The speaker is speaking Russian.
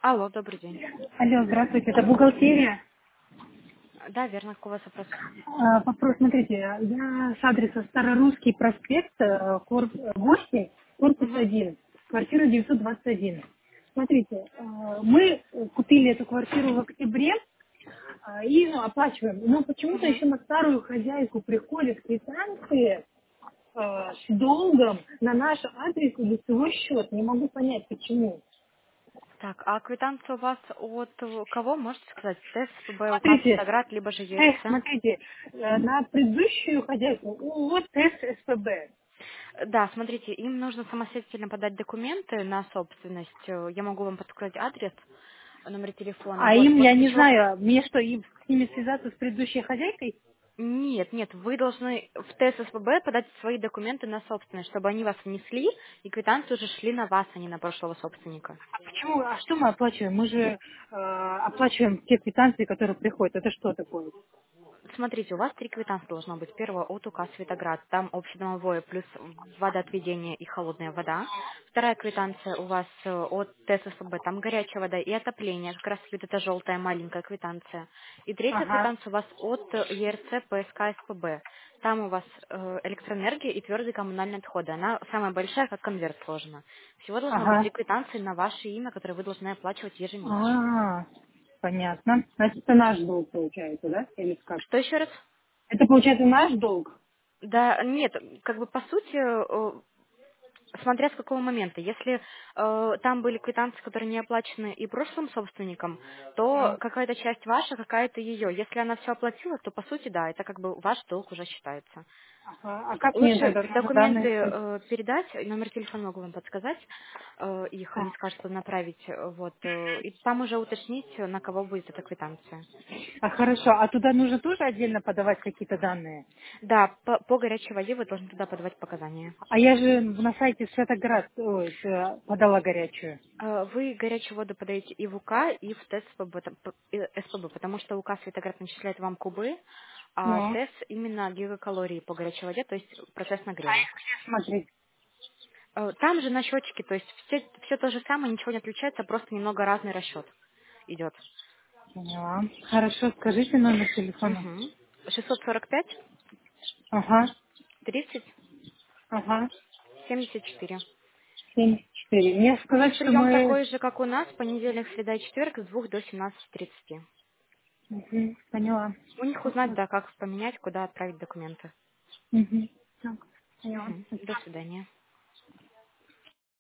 Алло, добрый день. Алло, здравствуйте, это бухгалтерия. Да, верно, какой у вас вопрос? Вопрос, смотрите, я с адреса Старорусский проспект, 8, корпус Мгм. 1, квартира 921. Смотрите, мы купили эту квартиру в октябре и оплачиваем. Но почему-то Мгм. еще на старую хозяйку приходят квитанции с долгом на наш адрес и лицевой счет. Не могу понять, почему. Так, а квитанция у вас от кого, можете сказать? ТСПБ, УК Смотрите, Светоград, либо же ЕРЦ? смотрите, на предыдущую хозяйку вот СПБ. Да, смотрите, им нужно самостоятельно подать документы на собственность. Я могу вам подсказать адрес, номер телефона. А Вот, им, я после не чего... знаю, мне что, им с ними связаться с предыдущей хозяйкой? Нет, нет, вы должны в ТССПБ подать свои документы на собственность, чтобы они вас внесли, и квитанции уже шли на вас, а не на прошлого собственника. А почему, а что мы оплачиваем? Мы же оплачиваем те квитанции, которые приходят. Это что такое? Смотрите, у вас три квитанции должно быть. Первая от УК Светоград, там общедомовое плюс водоотведение и холодная вода. Вторая квитанция у вас от ТССБ, там горячая вода и отопление, как раз вот эта желтая маленькая квитанция. И третья Ага, квитанция у вас от ЕРЦ ПСК СПБ. Там у вас электроэнергия и твердые коммунальные отходы. Она самая большая, как конверт сложена. Всего должно быть три ага. квитанции на ваше имя, которые вы должны оплачивать ежемесячно. А, понятно. Значит, это наш долг получается, да? Или как? Что еще раз? Это получается наш долг? Да, нет, как бы по сути, смотря с какого момента. Если там были квитанции, которые не оплачены и прошлым собственникам, то какая-то часть ваша, какая-то ее. Если она все оплатила, то по сути да, это как бы ваш долг уже считается. Ага. А как мне Лучше тогда нужно документы данные? передать, номер телефона могу вам подсказать, их они А, скажут, что направить, вот, и там уже уточнить, на кого будет эта квитанция. хорошо. А туда нужно тоже отдельно подавать какие-то данные? Да, по горячей воде вы должны туда подавать показания. А я же на сайте Светоград подала горячую. Вы горячую воду подаете и в УК, и в ТЭС СПБ, потому что УК Светоград начисляет вам кубы, а Ну, ТЭС именно гигакалории по горячей воде, то есть процесс нагрева. смотри. Там же на счетчике, то есть все то же самое, ничего не отличается, просто немного разный расчет идет. Поняла. Хорошо, скажите номер телефона. Угу. 645 Ага, 30 ага. 74. 74. Мне У них сказать, что прием мы... такой же, как у нас, понедельник, среда и четверг с 2 до 17:30. Мгм, поняла. У них узнать, Спасибо. да, как поменять, куда отправить документы. Мгм. Так, поняла. Мгм. До свидания.